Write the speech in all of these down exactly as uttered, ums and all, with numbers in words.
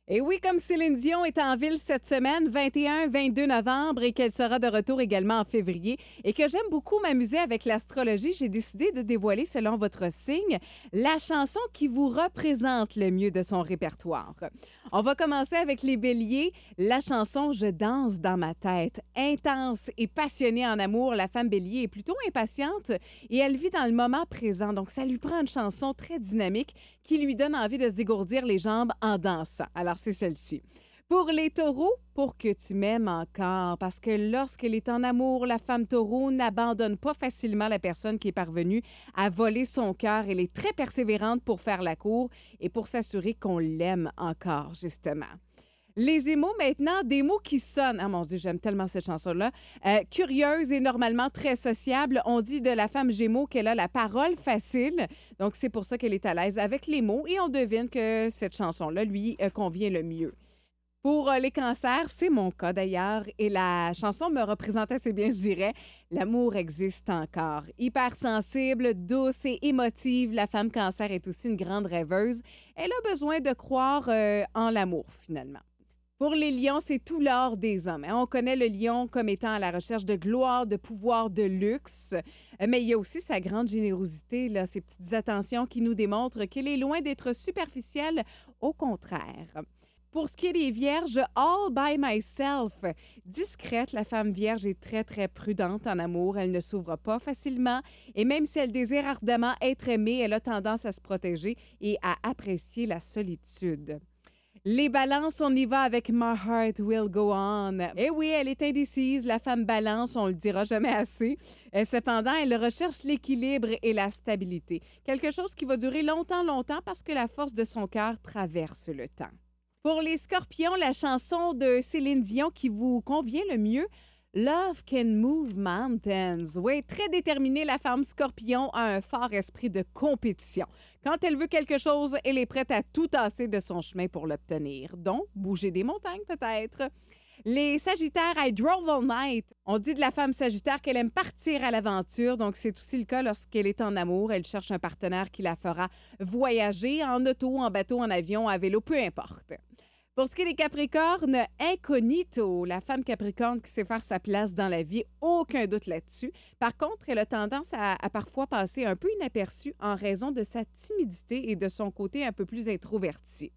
Et oui, comme Céline Dion est en ville cette semaine, vingt et un vingt-deux novembre, et qu'elle sera de retour également en février, et que j'aime beaucoup m'amuser avec l'astrologie, j'ai décidé de dévoiler, selon votre signe, la chanson qui vous représente le mieux de son répertoire. On va commencer avec les béliers. La chanson « Je danse dans ma tête ». Intense et passionnée en amour, la femme bélier est plutôt impatiente et elle vit dans le moment présent. Donc, ça lui prend une chanson très dynamique qui lui donne envie de se dégourdir les jambes en dansant. Alors, c'est celle-ci. Pour les taureaux, pour que tu m'aimes encore, parce que lorsqu'elle est en amour, la femme taureau n'abandonne pas facilement la personne qui est parvenue à voler son cœur. Elle est très persévérante pour faire la cour et pour s'assurer qu'on l'aime encore, justement. Les Gémeaux, maintenant, des mots qui sonnent. Ah mon Dieu, j'aime tellement cette chanson-là. Euh, curieuse et normalement très sociable. On dit de la femme Gémeaux qu'elle a la parole facile. Donc, c'est pour ça qu'elle est à l'aise avec les mots. Et on devine que cette chanson-là lui euh, convient le mieux. Pour euh, les cancers, c'est mon cas d'ailleurs, et la chanson me représente assez bien, je dirais. L'amour existe encore. Hypersensible, douce et émotive, la femme cancer est aussi une grande rêveuse. Elle a besoin de croire euh, en l'amour, finalement. Pour les lions, c'est tout l'or des hommes. On connaît le lion comme étant à la recherche de gloire, de pouvoir, de luxe, mais il y a aussi sa grande générosité, là, ses petites attentions qui nous démontrent qu'il est loin d'être superficiel, au contraire. Pour ce qui est des vierges, all by myself. Discrète, la femme vierge est très, très prudente en amour. Elle ne s'ouvre pas facilement et même si elle désire ardemment être aimée, elle a tendance à se protéger et à apprécier la solitude. Les balances, on y va avec My Heart Will Go On. Eh oui, elle est indécise, la femme balance, on le dira jamais assez. Et cependant, elle recherche l'équilibre et la stabilité. Quelque chose qui va durer longtemps, longtemps parce que la force de son cœur traverse le temps. Pour les scorpions, la chanson de Céline Dion qui vous convient le mieux, Love Can Move Mountains. Oui, très déterminée, la femme scorpion a un fort esprit de compétition. Quand elle veut quelque chose, elle est prête à tout tasser de son chemin pour l'obtenir. Donc, bouger des montagnes peut-être. Les sagittaires, I drove all night. On dit de la femme sagittaire qu'elle aime partir à l'aventure, donc c'est aussi le cas lorsqu'elle est en amour. Elle cherche un partenaire qui la fera voyager en auto, en bateau, en avion, à vélo, peu importe. Pour ce qui est des Capricornes, incognito, la femme Capricorne qui sait faire sa place dans la vie, aucun doute là-dessus. Par contre, elle a tendance à, à parfois passer un peu inaperçue en raison de sa timidité et de son côté un peu plus introverti.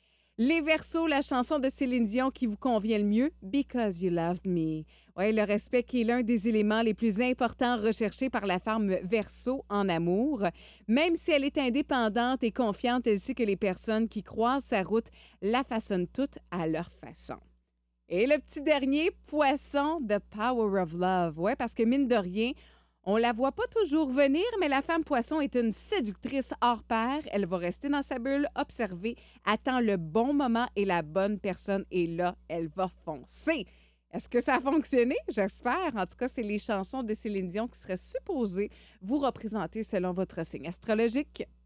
Les Verseaux, la chanson de Céline Dion qui vous convient le mieux, Because You Love Me. Oui, le respect qui est l'un des éléments les plus importants recherchés par la femme Verseau en amour. Même si elle est indépendante et confiante, elle sait que les personnes qui croisent sa route la façonnent toutes à leur façon. Et le petit dernier, Poisson, The Power of Love. Oui, parce que mine de rien, on la voit pas toujours venir, mais la femme poisson est une séductrice hors pair. Elle va rester dans sa bulle, observer, attend le bon moment et la bonne personne. Et là, elle va foncer. Est-ce que ça a fonctionné? J'espère. En tout cas, c'est les chansons de Céline Dion qui seraient supposées vous représenter selon votre signe astrologique.